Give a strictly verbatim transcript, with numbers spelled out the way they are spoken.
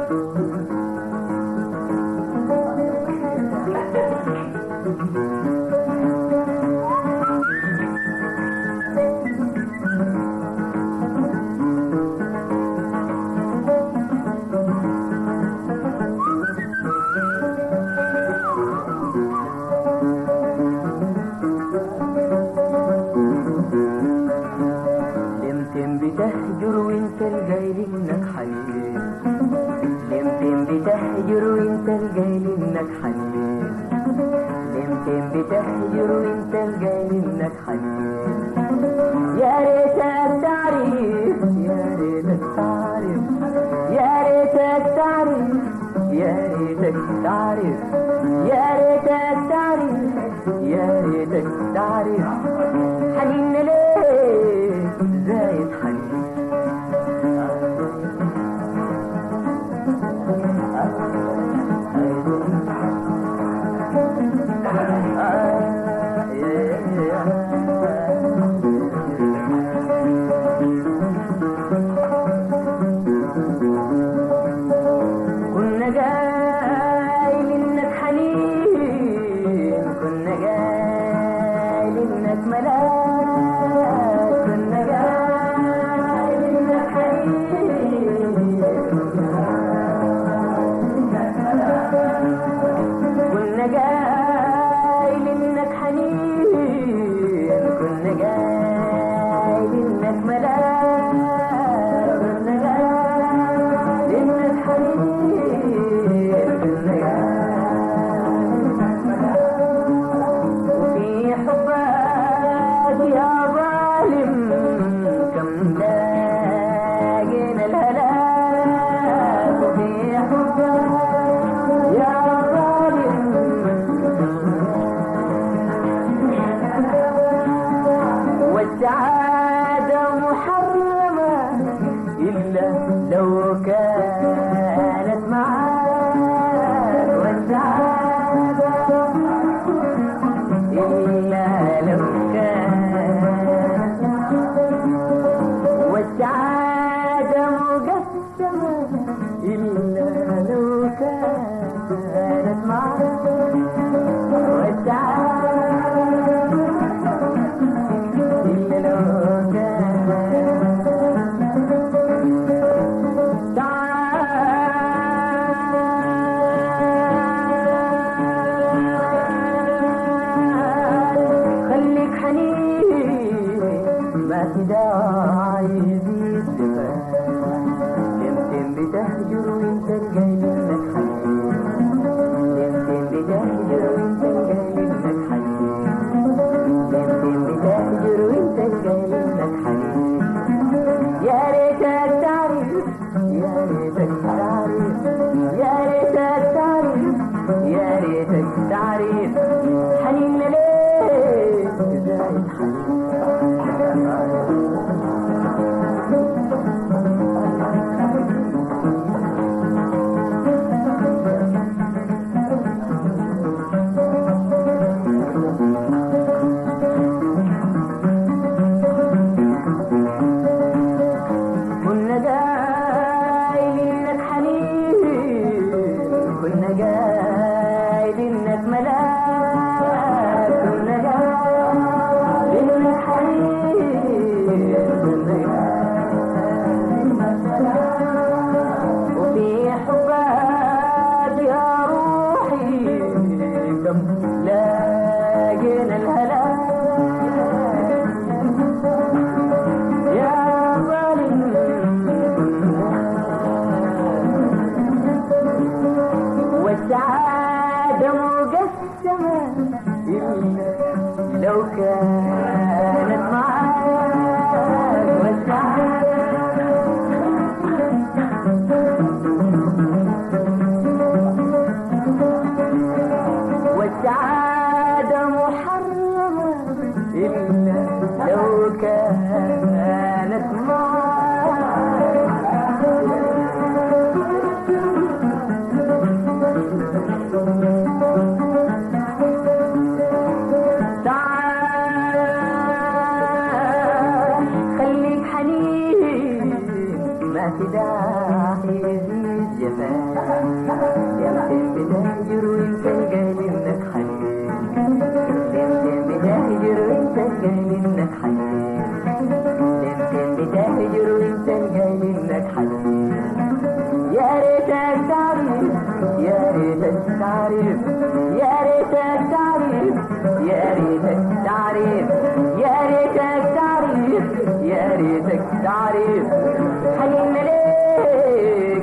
بتهجر وانت الجاي منك حنين، يمكن بتهجر وانت الجاي منك حنين، يمكن بتهجر وانت الجاي منك حنين. يا ريتك تعرف يا ريتك تعرف يا ريتك تعرف يا ريتك تعرف يا ريتك تعرف يا ريتك تعرف حنين ليه زايد حنين. كنا جاي منك حنين، كنا جاي منك ملاك، كنا جاي منك حنين، كنا جاي منك حنين، كنا جاي منك ملاك، كنا جاي منك حنين، كنا جاي منك ملاك. وفي حبك يا ظالم كم لاقينا الهلاك، وفي حبك يا ظالم والسعادة محرمة إلا لو كانت معاك، والسعادة إلا لو كانت معاك، والسعادة مقسمة إلا لو كانت معاك، والسعادة إلا لو كانت. تعال خليك حنين ما في داعي يزيد جفاك، يمكن بتهجر وانت الجاي منك حنين، يمكن بتهجر وانت الجاي منك حنين، يمكن بتهجر وانت الجاي منك حنين. يا ريتك تعرف يا ريتك تعرف يا ريتك تعرف يا ريتك تعرف حنين ليه زايد حنين. كنا جاي منك حنين، كنا جاي منك ملاك، كنا جاي منك حنين، كنا جاي منك ملاك. وفي حبك يا روحي كم لاقينا الهلاك، يا ظالم والسعادة مقسمة إلا لو كانت معاك، والسعادة والسعادة محرمة إلا لو كانت معاك. تعال خليك حنين ما في داعي يزيد يمكن بتهجر وانت القايل انك حنين يمكن بتهجر وانت القايل انك حنين يمكن بتهجر وانت القايل انك حنين يا ريتك تعرف يا ريتك تعرف يا ريتك تعرف يا ريتك تعرف يا ريتك تعرف يا ريتك تعرف حنين ليه